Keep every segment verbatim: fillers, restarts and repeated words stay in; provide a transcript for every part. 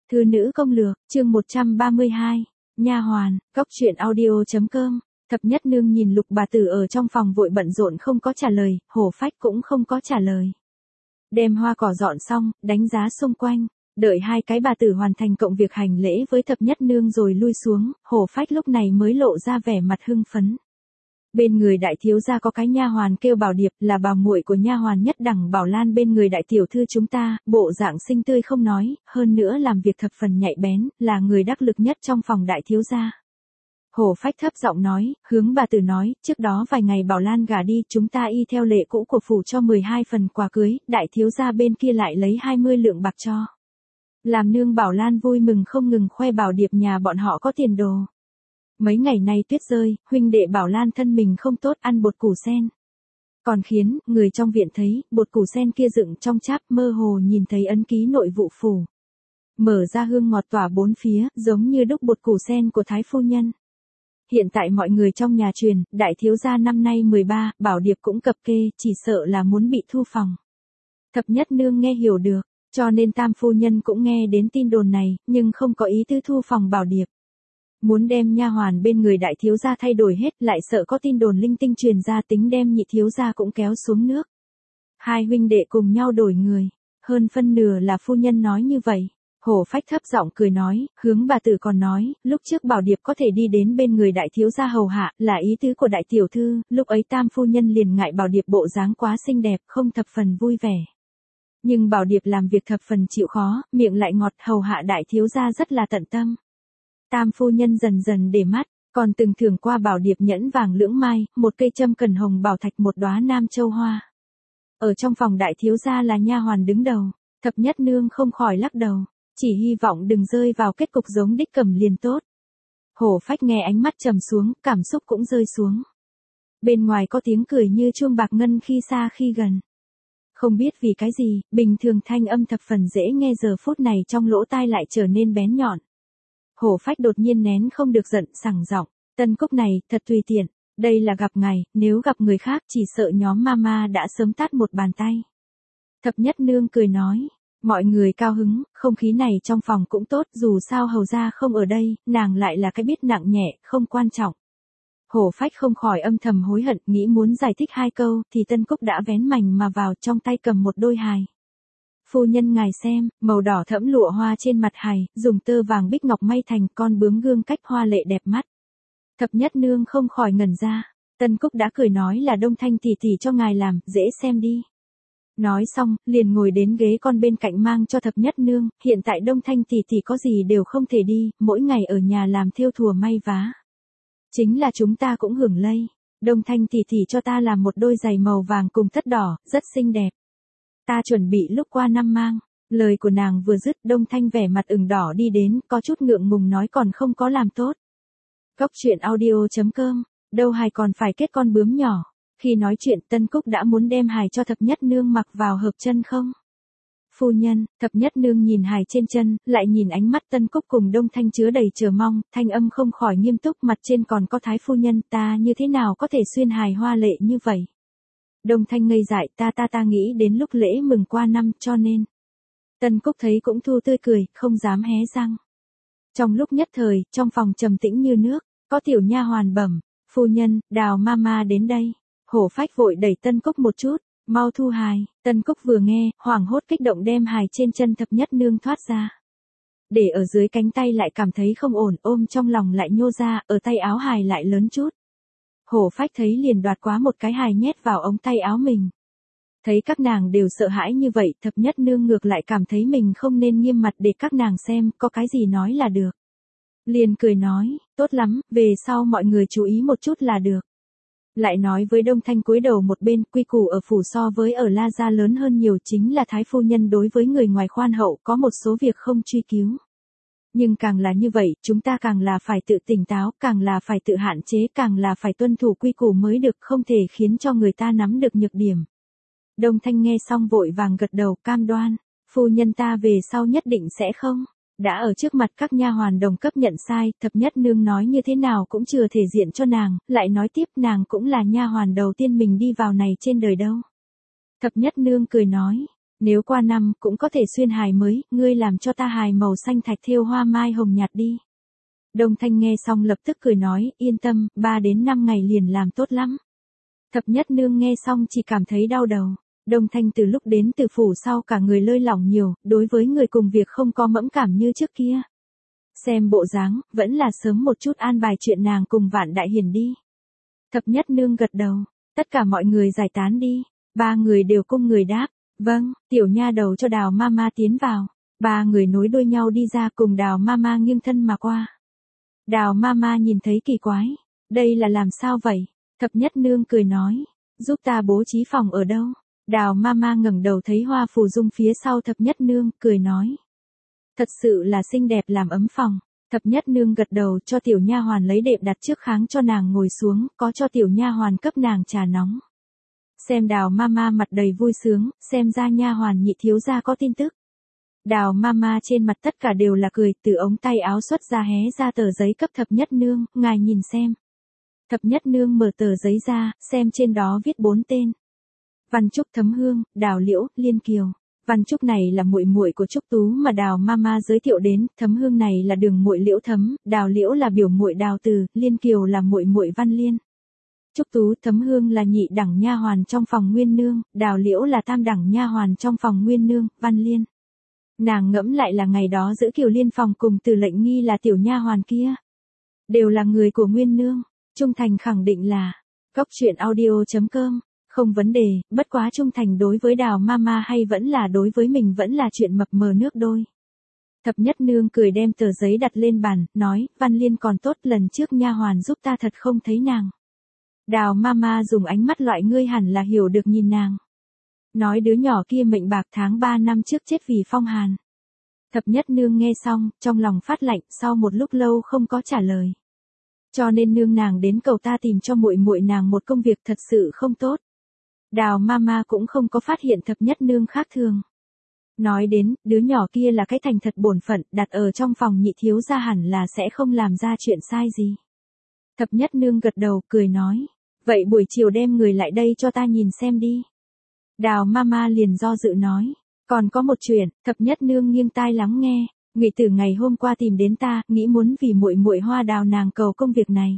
Thư nữ công lược, chương một trăm ba mươi hai, nha hoàn, góc truyện audio.com. Thập Nhất Nương nhìn Lục bà tử ở trong phòng vội bận rộn không có trả lời, Hổ Phách cũng không có trả lời. Đem hoa cỏ dọn xong, đánh giá xung quanh, đợi hai cái bà tử hoàn thành cộng việc hành lễ với Thập Nhất Nương rồi lui xuống, Hổ Phách lúc này mới lộ ra vẻ mặt hưng phấn. Bên người đại thiếu gia có cái nha hoàn kêu Bảo Điệp, là bà muội của nha hoàn nhất đẳng Bảo Lan bên người đại tiểu thư chúng ta, bộ dạng xinh tươi không nói, hơn nữa làm việc thập phần nhạy bén, là người đắc lực nhất trong phòng đại thiếu gia. Hổ Phách thấp giọng nói, hướng bà tử nói, trước đó vài ngày Bảo Lan gả đi, chúng ta y theo lệ cũ của phủ cho mười hai phần quà cưới, đại thiếu gia bên kia lại lấy hai mươi lượng bạc cho. Làm nương Bảo Lan vui mừng không ngừng khoe Bảo Điệp nhà bọn họ có tiền đồ. Mấy ngày nay tuyết rơi, huynh đệ Bảo Lan thân mình không tốt ăn bột củ sen. Còn khiến, người trong viện thấy, bột củ sen kia dựng trong cháp mơ hồ nhìn thấy ấn ký nội vụ phủ. Mở ra hương ngọt tỏa bốn phía, giống như đúc bột củ sen của Thái phu nhân. Hiện tại mọi người trong nhà truyền, đại thiếu gia năm nay mười ba, Bảo Điệp cũng cập kê, chỉ sợ là muốn bị thu phòng. Thập Nhất Nương nghe hiểu được, cho nên Tam phu nhân cũng nghe đến tin đồn này, nhưng không có ý tứ thu phòng Bảo Điệp. Muốn đem nha hoàn bên người đại thiếu gia thay đổi hết, lại sợ có tin đồn linh tinh truyền ra, tính đem nhị thiếu gia cũng kéo xuống nước. Hai huynh đệ cùng nhau đổi người, hơn phân nửa là phu nhân nói như vậy. Hổ Phách thấp giọng cười nói, hướng bà tử còn nói, lúc trước Bảo Điệp có thể đi đến bên người đại thiếu gia hầu hạ, là ý tứ của đại tiểu thư, lúc ấy Tam phu nhân liền ngại Bảo Điệp bộ dáng quá xinh đẹp, không thập phần vui vẻ. Nhưng Bảo Điệp làm việc thập phần chịu khó, miệng lại ngọt, hầu hạ đại thiếu gia rất là tận tâm. Tam phu nhân dần dần để mắt, còn từng thưởng qua Bảo Điệp nhẫn vàng lưỡng mai, một cây châm cần hồng bảo thạch, một đóa nam châu hoa. Ở trong phòng đại thiếu gia là nha hoàn đứng đầu, Thập Nhất Nương không khỏi lắc đầu, chỉ hy vọng đừng rơi vào kết cục giống Đích Cẩm liền tốt. Hổ Phách nghe ánh mắt trầm xuống, cảm xúc cũng rơi xuống. Bên ngoài có tiếng cười như chuông bạc ngân khi xa khi gần. Không biết vì cái gì, bình thường thanh âm thập phần dễ nghe giờ phút này trong lỗ tai lại trở nên bén nhọn. Hổ Phách đột nhiên nén không được giận, sảng giọng, Tân Cúc này, thật tùy tiện, đây là gặp ngày, nếu gặp người khác chỉ sợ nhóm mama đã sớm tát một bàn tay. Thập Nhất Nương cười nói, mọi người cao hứng, không khí này trong phòng cũng tốt, dù sao hầu gia không ở đây, nàng lại là cái biết nặng nhẹ, không quan trọng. Hổ Phách không khỏi âm thầm hối hận, nghĩ muốn giải thích hai câu, thì Tân Cúc đã vén mành mà vào, trong tay cầm một đôi hài. Phu nhân ngài xem, màu đỏ thẫm lụa hoa trên mặt hài, dùng tơ vàng bích ngọc may thành, con bướm gương cách hoa lệ đẹp mắt. Thập Nhất Nương không khỏi ngẩn ra, Tân Cúc đã cười nói là Đông Thanh tỷ tỷ cho ngài làm, dễ xem đi. Nói xong, liền ngồi đến ghế con bên cạnh mang cho Thập Nhất Nương, hiện tại Đông Thanh tỷ tỷ có gì đều không thể đi, mỗi ngày ở nhà làm thêu thùa may vá. Chính là chúng ta cũng hưởng lây, Đông Thanh tỷ tỷ cho ta làm một đôi giày màu vàng cùng tất đỏ, rất xinh đẹp. Ta chuẩn bị lúc qua năm mang. Lời của nàng vừa dứt, Đông Thanh vẻ mặt ửng đỏ đi đến, có chút ngượng ngùng nói còn không có làm tốt. Góc truyện audio.com, đâu hài còn phải kết con bướm nhỏ. Khi nói chuyện, Tân Cúc đã muốn đem hài cho Thập Nhất Nương mặc vào hợp chân không? Phu nhân, Thập Nhất Nương nhìn hài trên chân, lại nhìn ánh mắt Tân Cúc cùng Đông Thanh chứa đầy chờ mong, thanh âm không khỏi nghiêm túc, mặt trên còn có Thái phu nhân, ta như thế nào có thể xuyên hài hoa lệ như vậy? Đông Thanh ngây dại, ta ta ta nghĩ đến lúc lễ mừng qua năm, cho nên. Tân Cúc thấy cũng thu tươi cười, không dám hé răng. Trong lúc nhất thời, trong phòng trầm tĩnh như nước, có tiểu nha hoàn bẩm, phu nhân, Đào mama đến đây. Hổ Phách vội đẩy Tân Cúc một chút, mau thu hài. Tân Cúc vừa nghe, hoảng hốt kích động đem hài trên chân Thập Nhất Nương thoát ra. Để ở dưới cánh tay lại cảm thấy không ổn, ôm trong lòng lại nhô ra, ở tay áo hài lại lớn chút. Hổ Phách thấy liền đoạt quá một cái hài nhét vào ống tay áo mình. Thấy các nàng đều sợ hãi như vậy, Thập Nhất Nương ngược lại cảm thấy mình không nên nghiêm mặt để các nàng xem, có cái gì nói là được. Liền cười nói, tốt lắm, về sau mọi người chú ý một chút là được. Lại nói với Đông Thanh cúi đầu một bên, quy củ ở phủ so với ở La Gia lớn hơn nhiều, chính là Thái phu nhân đối với người ngoài khoan hậu, có một số việc không truy cứu. Nhưng càng là như vậy, chúng ta càng là phải tự tỉnh táo, càng là phải tự hạn chế, càng là phải tuân thủ quy củ mới được, không thể khiến cho người ta nắm được nhược điểm. Đông Thanh nghe xong vội vàng gật đầu, cam đoan, phu nhân ta về sau nhất định sẽ không. Đã ở trước mặt các nha hoàn đồng cấp nhận sai, Thập Nhất Nương nói như thế nào cũng chưa thể diện cho nàng, lại nói tiếp nàng cũng là nha hoàn đầu tiên mình đi vào này trên đời đâu. Thập Nhất Nương cười nói, Nếu qua năm cũng có thể xuyên hài mới, ngươi làm cho ta hài màu xanh thạch thêu hoa mai hồng nhạt đi. Đông Thanh nghe xong lập tức cười nói, yên tâm, ba đến năm ngày liền làm tốt lắm. Thập nhất nương nghe xong chỉ cảm thấy đau đầu. Đông Thanh từ lúc đến từ phủ sau cả người lơi lỏng nhiều, đối với người cùng việc không có mẫn cảm như trước kia. Xem bộ dáng, vẫn là sớm một chút an bài chuyện nàng cùng Vạn Đại Hiển đi. Thập nhất nương gật đầu, tất cả mọi người giải tán đi, ba người đều cung người đáp, vâng, tiểu nha đầu cho Đào Mama tiến vào, ba người nối đuôi nhau đi ra cùng Đào Mama nghiêng thân mà qua. Đào Mama nhìn thấy kỳ quái, đây là làm sao vậy? Thập nhất nương cười nói, giúp ta bố trí phòng ở đâu? Đào Mama ngẩng đầu thấy Hoa Phù Dung phía sau thập nhất nương, cười nói. Thật sự là xinh đẹp làm ấm phòng. Thập nhất nương gật đầu cho tiểu nha hoàn lấy đệm đặt trước kháng cho nàng ngồi xuống, có cho tiểu nha hoàn cấp nàng trà nóng. Xem Đào Mama mặt đầy vui sướng, xem ra nha hoàn Nhị thiếu gia có tin tức. Đào Mama trên mặt tất cả đều là cười, từ ống tay áo xuất ra hé ra tờ giấy cấp thập nhất nương, ngài nhìn xem. Thập nhất nương mở tờ giấy ra, xem trên đó viết bốn tên. Văn Trúc Thấm Hương, Đào Liễu, Liên Kiều. Văn Trúc này là muội muội của Trúc Tú mà Đào Mama giới thiệu đến, Thấm Hương này là đường muội Liễu Thấm, Đào Liễu là biểu muội Đào Từ, Liên Kiều là muội muội Văn Liên. Trúc Tú, Thấm Hương là nhị đẳng nha hoàn trong phòng Nguyên Nương, Đào Liễu là tam đẳng nha hoàn trong phòng Nguyên Nương, Văn Liên. Nàng ngẫm lại là ngày đó giữ Kiều Liên phòng cùng Từ Lệnh Nghi là tiểu nha hoàn kia, đều là người của Nguyên Nương. Trung Thành khẳng định là Cóc truyện audio chấm com. Không vấn đề, bất quá Trung Thành đối với Đào Mama hay vẫn là đối với mình vẫn là chuyện mập mờ nước đôi. Thập nhất nương cười đem tờ giấy đặt lên bàn, nói, Văn Liên còn tốt, lần trước nha hoàn giúp ta thật không thấy nàng. Đào Mama dùng ánh mắt loại ngươi hẳn là hiểu được nhìn nàng. Nói đứa nhỏ kia mệnh bạc tháng ba năm trước chết vì phong hàn. Thập nhất nương nghe xong, trong lòng phát lạnh, sau một lúc lâu không có trả lời. Cho nên nương nàng đến cầu ta tìm cho muội muội nàng một công việc thật sự không tốt. Đào Mama cũng không có phát hiện thập nhất nương khác thường. Nói đến, đứa nhỏ kia là cái thành thật bổn phận, đặt ở trong phòng Nhị thiếu gia hẳn là sẽ không làm ra chuyện sai gì. Thập nhất nương gật đầu, cười nói. Vậy buổi chiều đem người lại đây cho ta nhìn xem đi. Đào Mama liền do dự nói. Còn có một chuyện, thập nhất nương nghiêng tai lắng nghe. Ngụy Tử ngày hôm qua tìm đến ta, nghĩ muốn vì muội muội Hoa Đào nàng cầu công việc này.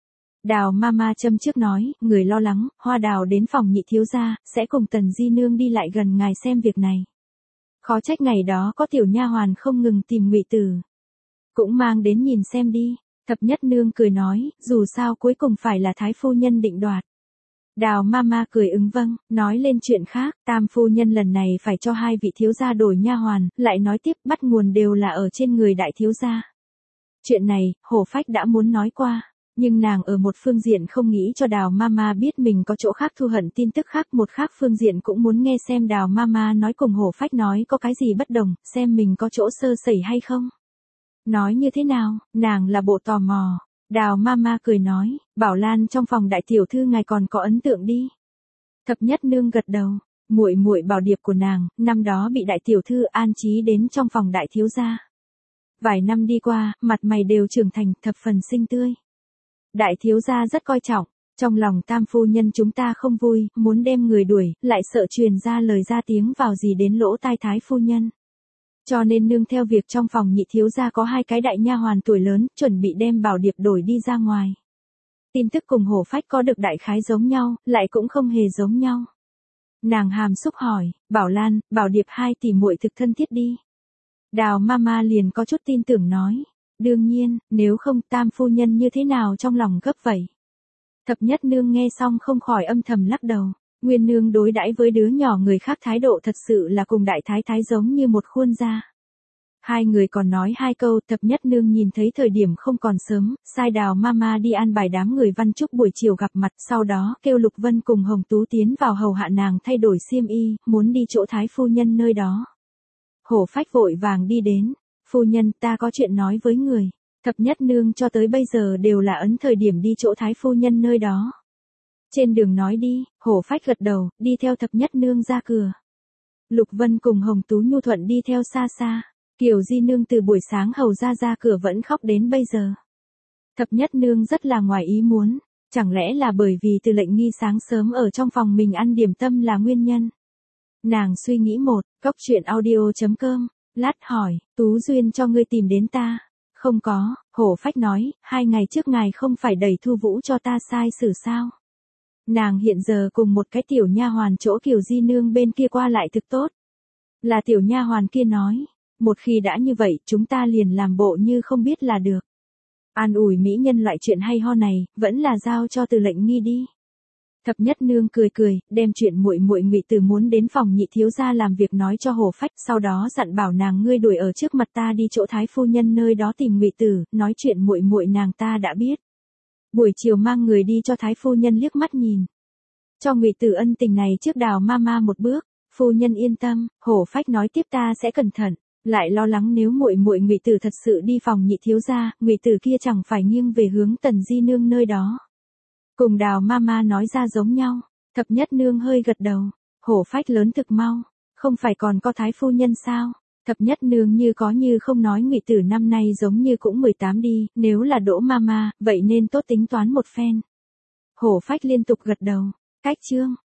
Đào Mama châm trước nói, người lo lắng, Hoa Đào đến phòng Nhị thiếu gia, sẽ cùng Tần Di nương đi lại gần ngài xem việc này. Khó trách ngày đó có tiểu nha hoàn không ngừng tìm Ngụy Tử. Cũng mang đến nhìn xem đi. Thập nhất nương cười nói, dù sao cuối cùng phải là thái phu nhân định đoạt. Đào Mama cười ứng vâng, nói lên chuyện khác, tam phu nhân lần này phải cho hai vị thiếu gia đổi nha hoàn, lại nói tiếp bắt nguồn đều là ở trên người đại thiếu gia. Chuyện này, Hổ Phách đã muốn nói qua, nhưng nàng ở một phương diện không nghĩ cho Đào Mama biết mình có chỗ khác thu hận tin tức khác, một khác phương diện cũng muốn nghe xem Đào Mama nói cùng Hổ Phách nói có cái gì bất đồng, xem mình có chỗ sơ sẩy hay không. Nói như thế nào, nàng là bộ tò mò. Đào Mama cười nói, Bảo Lan trong phòng đại tiểu thư ngài còn có ấn tượng đi. Thập nhất nương gật đầu, muội muội Bảo Điệp của nàng, năm đó bị đại tiểu thư an trí đến trong phòng đại thiếu gia. Vài năm đi qua, mặt mày đều trưởng thành, thập phần xinh tươi. Đại thiếu gia rất coi trọng, trong lòng tam phu nhân chúng ta không vui, muốn đem người đuổi, lại sợ truyền ra lời ra tiếng vào gì đến lỗ tai thái phu nhân. Cho nên nương theo việc trong phòng Nhị thiếu gia có hai cái đại nha hoàn tuổi lớn, chuẩn bị đem Bảo Điệp đổi đi ra ngoài. Tin tức cùng Hổ Phách có được đại khái giống nhau, lại cũng không hề giống nhau. Nàng hàm xúc hỏi, Bảo Lan, Bảo Điệp hai tỷ muội thực thân thiết đi. Đào Mama liền có chút tin tưởng nói, đương nhiên, nếu không tam phu nhân như thế nào trong lòng gấp vậy. Thập nhất nương nghe xong không khỏi âm thầm lắc đầu. Nguyên nương đối đãi với đứa nhỏ người khác thái độ thật sự là cùng đại thái thái giống như một khuôn ra. Hai người còn nói hai câu, thập nhất nương nhìn thấy thời điểm không còn sớm, sai Đào Mama đi an bài đám người Văn Trúc buổi chiều gặp mặt, sau đó kêu Lục Vân cùng Hồng Tú tiến vào hầu hạ nàng thay đổi xiêm y, muốn đi chỗ thái phu nhân nơi đó. Hổ Phách vội vàng đi đến, phu nhân ta có chuyện nói với người, thập nhất nương cho tới bây giờ đều là ấn thời điểm đi chỗ thái phu nhân nơi đó. Trên đường nói đi, Hổ Phách gật đầu, đi theo thập nhất nương ra cửa. Lục Vân cùng Hồng Tú nhu thuận đi theo xa xa. Kiều Di nương từ buổi sáng hầu ra ra cửa vẫn khóc đến bây giờ. Thập nhất nương rất là ngoài ý muốn, chẳng lẽ là bởi vì Từ Lệnh Nghi sáng sớm ở trong phòng mình ăn điểm tâm là nguyên nhân. Nàng suy nghĩ một, cốc truyện audio.com, lát hỏi, Tú Duyên cho ngươi tìm đến ta. Không có, Hổ Phách nói, hai ngày trước ngài không phải đẩy Thu Vũ cho ta sai xử sao. Nàng hiện giờ cùng một cái tiểu nha hoàn chỗ Kiều Di Nương bên kia qua lại thực tốt. Là tiểu nha hoàn kia nói, một khi đã như vậy chúng ta liền làm bộ như không biết là được. An ủi mỹ nhân loại chuyện hay ho này, vẫn là giao cho Từ Lệnh Nghi đi. Thập Nhất Nương cười cười, đem chuyện muội muội Ngụy Tử muốn đến phòng nhị thiếu gia làm việc nói cho Hổ Phách, sau đó dặn bảo nàng ngươi đuổi ở trước mặt ta đi chỗ thái phu nhân nơi đó tìm Ngụy Tử, nói chuyện muội muội nàng ta đã biết. Buổi chiều mang người đi cho thái phu nhân liếc mắt nhìn. Cho Ngụy Tử ân tình này trước Đào Mama một bước, phu nhân yên tâm, Hổ Phách nói tiếp ta sẽ cẩn thận, lại lo lắng nếu muội muội Ngụy Tử thật sự đi phòng nhị thiếu gia, Ngụy Tử kia chẳng phải nghiêng về hướng Tần Di Nương nơi đó. Cùng Đào Mama nói ra giống nhau, Thập Nhất Nương hơi gật đầu, Hổ Phách lớn thực mau, không phải còn có thái phu nhân sao? Thập Nhất Nương như có như không nói Ngụy Tử năm nay giống như cũng mười tám đi, nếu là Đỗ Mama, vậy nên tốt tính toán một phen. Hổ Phách liên tục gật đầu, cách chương